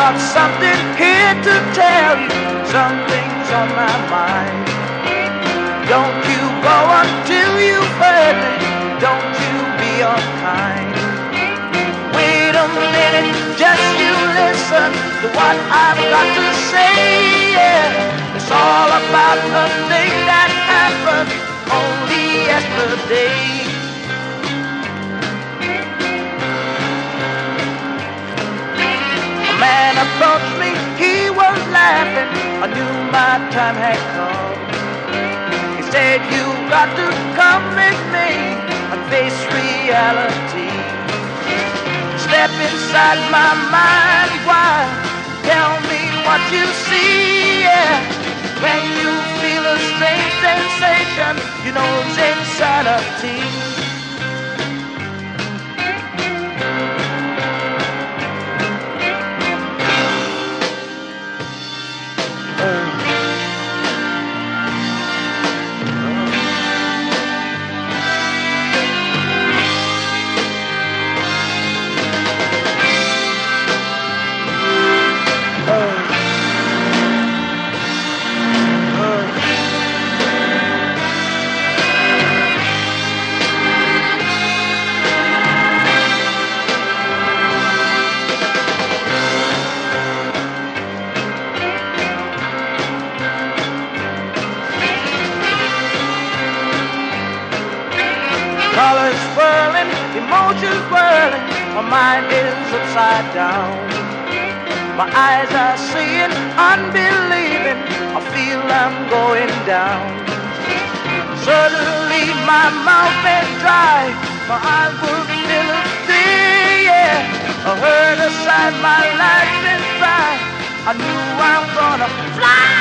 got something here to tell you. Something's on my mind. Don't you go until you've heard me. Don't you be unkind. Wait a minute, just you listen to what I've got to say. Yeah, it's all about the thing that happened only yesterday. A man approached me, he was laughing. I knew my time had come. He said, you got to come with me and face reality. Step inside my mind, why? Tell me what you see, yeah. When you feel a strange sensation, you know it's insanity. Colors swirling, emotions whirling, my mind is upside down. My eyes are seeing, unbelieving, I feel I'm going down. Suddenly my mouth went dry, my eyes were full of fear, yeah. I heard a sigh, my life is dry, I knew I'm gonna fly.